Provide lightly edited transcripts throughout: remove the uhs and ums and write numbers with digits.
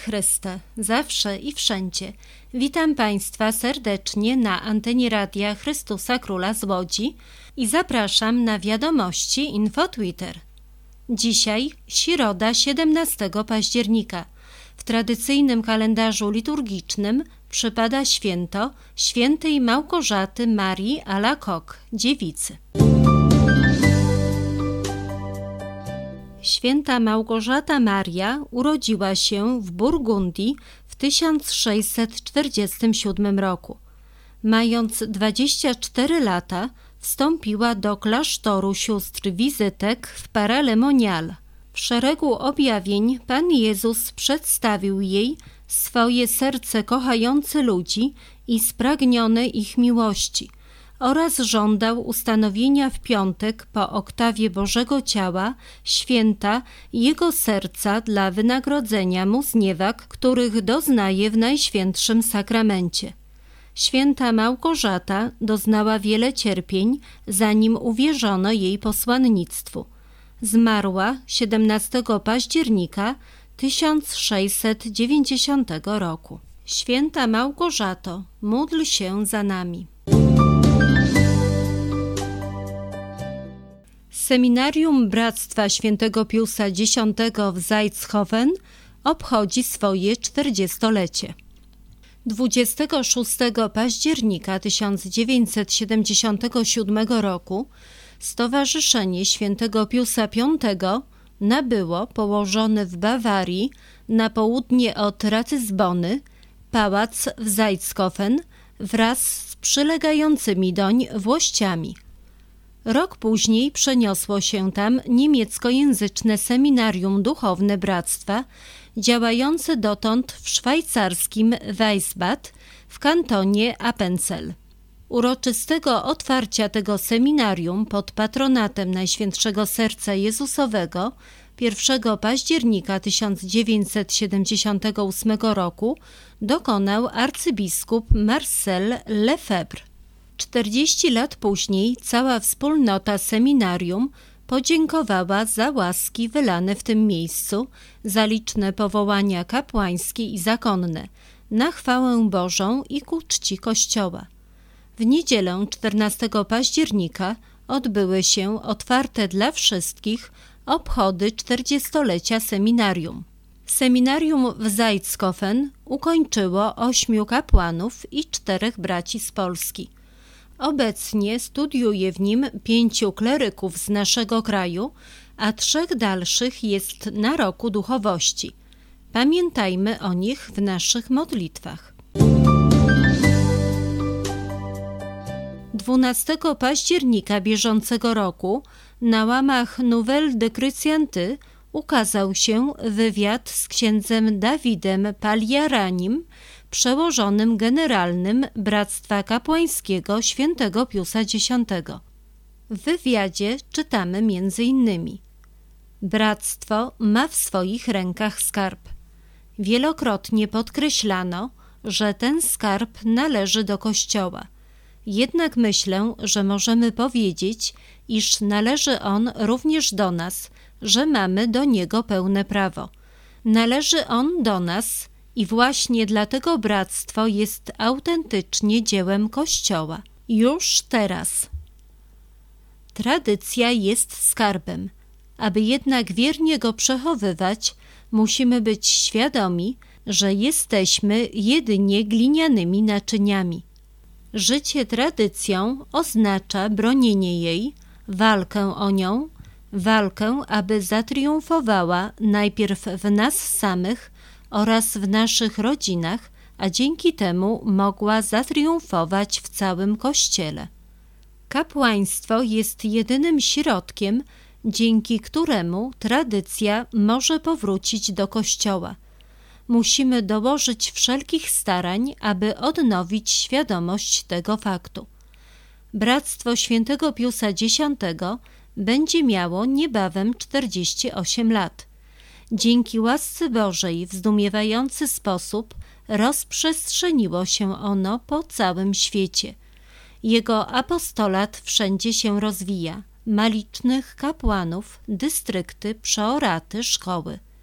Chryste, zawsze i wszędzie. Witam Państwa serdecznie na antenie Radia Chrystusa Króla z Łodzi i zapraszam na wiadomości Info Twitter. Dzisiaj środa 17 października. W tradycyjnym kalendarzu liturgicznym przypada święto świętej Małgorzaty Marii Alacoque, dziewicy. Święta Małgorzata Maria urodziła się w Burgundii w 1647 roku. Mając 24 lata, wstąpiła do klasztoru sióstr Wizytek w Paralemonial. W szeregu objawień Pan Jezus przedstawił jej swoje serce kochające ludzi i spragnione ich miłości oraz żądał ustanowienia w piątek po oktawie Bożego Ciała święta Jego serca dla wynagrodzenia mu zniewag, których doznaje w Najświętszym Sakramencie. Święta Małgorzata doznała wiele cierpień, zanim uwierzono jej posłannictwu. Zmarła 17 października 1690 roku. Święta Małgorzato, módl się za nami. Seminarium Bractwa Świętego Piusa X w Zeithofen obchodzi swoje 40-lecie. 26 października 1977 roku Stowarzyszenie Świętego Piusa V nabyło położony w Bawarii na południe od Ratyzbony pałac w Zeithofen wraz z przylegającymi doń włościami. Rok później przeniosło się tam niemieckojęzyczne seminarium duchowne bractwa, działające dotąd w szwajcarskim Weisbad w kantonie Appenzell. Uroczystego otwarcia tego seminarium pod patronatem Najświętszego Serca Jezusowego 1 października 1978 roku dokonał arcybiskup Marcel Lefebvre. 40 lat później cała wspólnota seminarium podziękowała za łaski wylane w tym miejscu, za liczne powołania kapłańskie i zakonne, na chwałę Bożą i ku czci Kościoła. W niedzielę 14 października odbyły się otwarte dla wszystkich obchody 40-lecia seminarium. Seminarium w Zeithofen ukończyło 8 kapłanów i 4 braci z Polski. Obecnie studiuje w nim 5 kleryków z naszego kraju, a 3 dalszych jest na roku duchowości. Pamiętajmy o nich w naszych modlitwach. 12 października bieżącego roku na łamach Nouvelles de Chrétienté ukazał się wywiad z księdzem Dawidem Paliaranim, przełożonym generalnym Bractwa Kapłańskiego Świętego Piusa X. W wywiadzie czytamy m.in. Bractwo ma w swoich rękach skarb. Wielokrotnie podkreślano, że ten skarb należy do Kościoła. Jednak myślę, że możemy powiedzieć, iż należy on również do nas, że mamy do niego pełne prawo. Należy on do nas i właśnie dlatego bractwo jest autentycznie dziełem Kościoła. Już teraz. Tradycja jest skarbem. Aby jednak wiernie go przechowywać, musimy być świadomi, że jesteśmy jedynie glinianymi naczyniami. Życie tradycją oznacza bronienie jej, walkę o nią, walkę, aby zatriumfowała najpierw w nas samych oraz w naszych rodzinach, a dzięki temu mogła zatriumfować w całym Kościele. Kapłaństwo jest jedynym środkiem, dzięki któremu tradycja może powrócić do Kościoła. Musimy dołożyć wszelkich starań, aby odnowić świadomość tego faktu. Bractwo Świętego Piusa X będzie miało niebawem 48 lat. Dzięki łasce Bożej w zdumiewający sposób rozprzestrzeniło się ono po całym świecie. Jego apostolat wszędzie się rozwija. Ma licznych kapłanów, dystrykty, przeoraty, szkoły.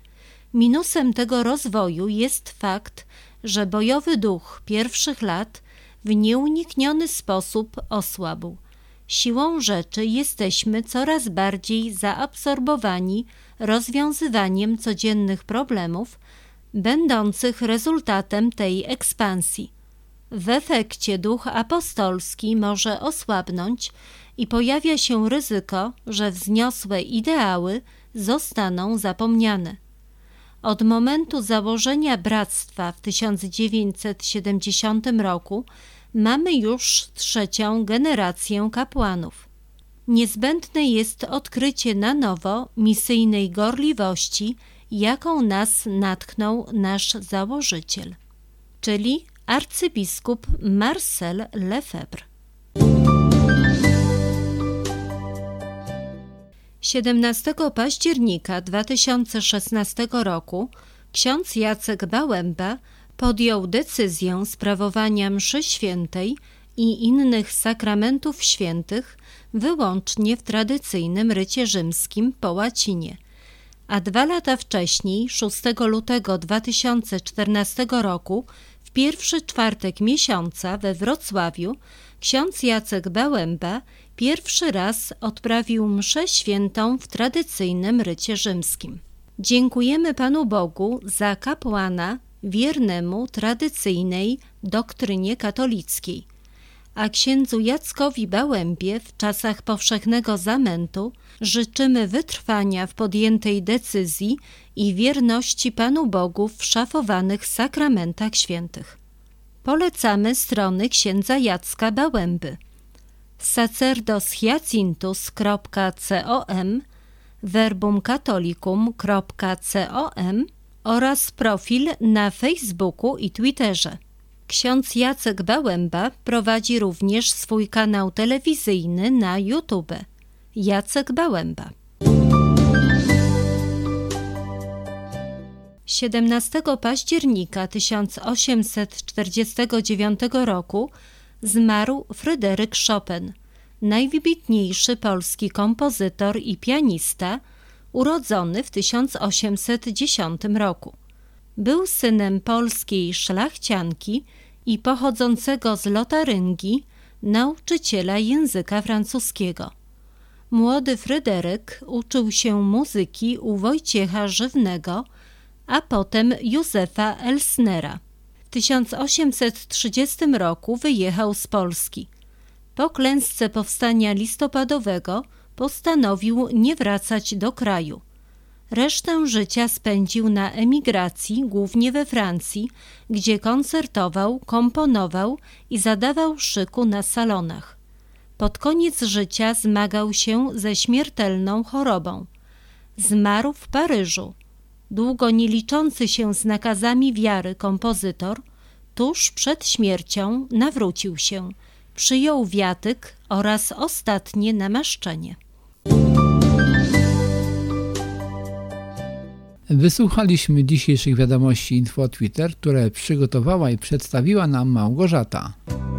Minusem tego rozwoju jest fakt, że bojowy duch pierwszych lat w nieunikniony sposób osłabł. Siłą rzeczy jesteśmy coraz bardziej zaabsorbowani rozwiązywaniem codziennych problemów, będących rezultatem tej ekspansji. W efekcie duch apostolski może osłabnąć i pojawia się ryzyko, że wzniosłe ideały zostaną zapomniane. Od momentu założenia bractwa w 1970 roku mamy już 3. generację kapłanów. Niezbędne jest odkrycie na nowo misyjnej gorliwości, jaką nas natchnął nasz założyciel, czyli arcybiskup Marcel Lefebvre. 17 października 2016 roku ksiądz Jacek Bałęba podjął decyzję sprawowania mszy świętej i innych sakramentów świętych wyłącznie w tradycyjnym rycie rzymskim po łacinie, a 2 lata wcześniej, 6 lutego 2014 roku, w pierwszy czwartek miesiąca we Wrocławiu, ksiądz Jacek Bałęba pierwszy raz odprawił mszę świętą w tradycyjnym rycie rzymskim. Dziękujemy Panu Bogu za kapłana wiernemu tradycyjnej doktrynie katolickiej, a księdzu Jackowi Bałębie w czasach powszechnego zamętu życzymy wytrwania w podjętej decyzji i wierności Panu Bogu w szafowanych sakramentach świętych. Polecamy strony księdza Jacka Bałęby: sacerdoshiacinthus.com, verbumcatholicum.com oraz profil na Facebooku i Twitterze. Ksiądz Jacek Bałęba prowadzi również swój kanał telewizyjny na YouTube. Jacek Bałęba. 17 października 1849 roku zmarł Fryderyk Chopin, najwybitniejszy polski kompozytor i pianista, urodzony w 1810 roku. Był synem polskiej szlachcianki i pochodzącego z Lotaryngii nauczyciela języka francuskiego. Młody Fryderyk uczył się muzyki u Wojciecha Żywnego, a potem Józefa Elsnera. W 1830 roku wyjechał z Polski. Po klęsce powstania listopadowego postanowił nie wracać do kraju. Resztę życia spędził na emigracji, głównie we Francji, gdzie koncertował, komponował i zadawał szyku na salonach. Pod koniec życia zmagał się ze śmiertelną chorobą. Zmarł w Paryżu. Długo nie liczący się z nakazami wiary kompozytor, tuż przed śmiercią nawrócił się, przyjął wiatyk oraz ostatnie namaszczenie. Wysłuchaliśmy dzisiejszych wiadomości Info Twitter, które przygotowała i przedstawiła nam Małgorzata.